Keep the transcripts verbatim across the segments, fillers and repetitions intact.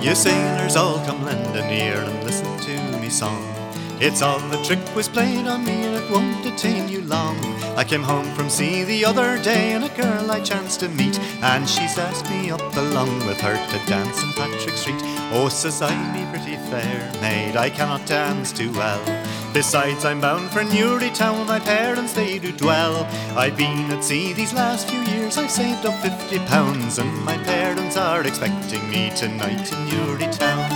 You sailors all come lend an ear and listen to me song. It's all the trick was played on me and it won't detain you long. I came home from sea the other day and a girl I chanced to meet, and she's asked me up along with her to dance in Patrick Street. Oh, says I, me pretty fair maid, I cannot dance too well. Besides, I'm bound for Newry Town, my parents they do dwell. I've been at sea these last few years, I've saved up fifty pounds, and my parents are expecting me tonight in Newry Town.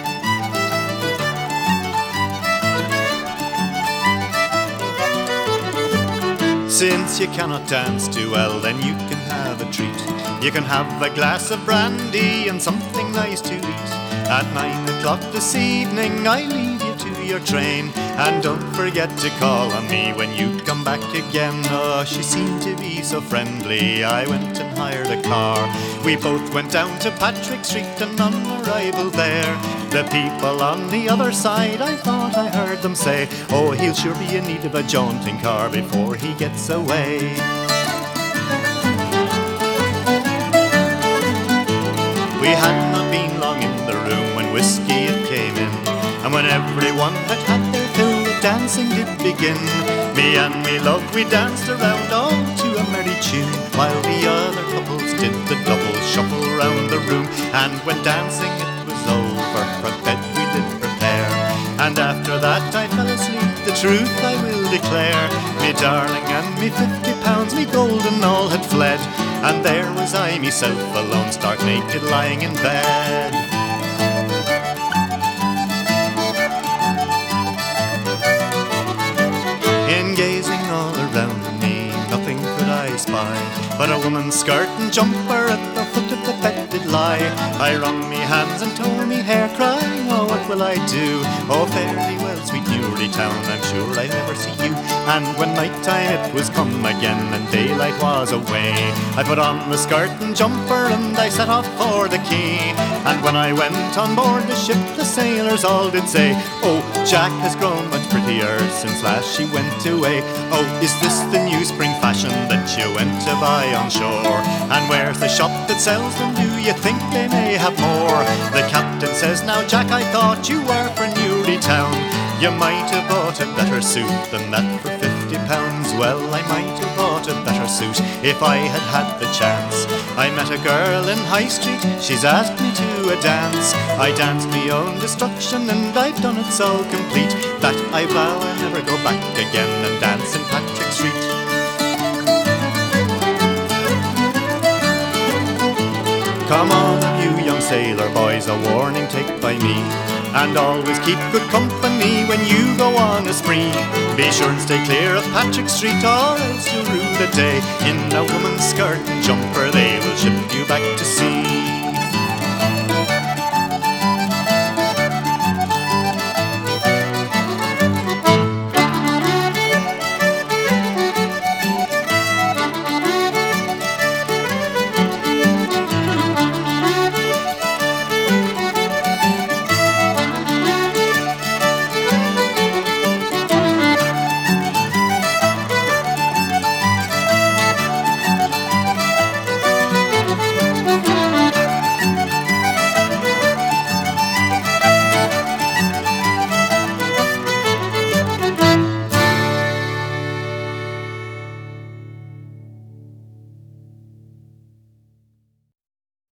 Since you cannot dance too well, then you can have a treat. You can have a glass of brandy and something nice to eat. At nine o'clock this evening I leave you to your train, and don't forget to call on me when you come back again. Oh, she seemed to be so friendly, I went and hired a car. We both went down to Patrick Street, and on arrival there, the people on the other side, I thought I heard them say, oh, he'll sure be in need of a jaunting car before he gets away. We had not been long in the room when whiskey it came in, and when everyone had had their fill, the dancing did begin. Me and me love, we danced around all to a merry tune, while the other couples did the double shuffle round the room. And when dancing it was over, for bed we did prepare, and after that I fell asleep, the truth I will declare. Me darling and me fifty pounds, me gold and all had fled, and there was I myself alone, stark naked lying in bed. In gazing all around me, nothing could I spy, but a woman's skirt and jumper at the foot of the bed did lie. I wrung me hands and tore me hair, crying, oh, what will I do? Oh, fairly well, sweet Newry Town, I'm sure I'll never see you. And when night time it was come again and daylight was away, I put on the skirt and jumper and I set off for the quay. And when I went on board the ship, the sailors all did say, oh, Jack has grown much prettier since last she went away. Oh, is this the new spring fashion that you went to buy on shore? And where's the shop that sells them? Do you think they may have more? The captain says, now Jack, I thought you were for Newry Town. You might have bought a better suit than that for fifty pounds. Well, I might have bought a better suit if I had had the chance. I met a girl in High Street, she's asked me to a dance. I danced me own destruction and I've done it so complete that I vow I'll never go back again and dance in Patrick Street. Come on, you young sailor boys, a warning take by me, and always keep good company when you go on a spree. Be sure and stay clear of Patrick Street, or else you'll rue the day. In a woman's skirt and jumper they will ship you back to sea.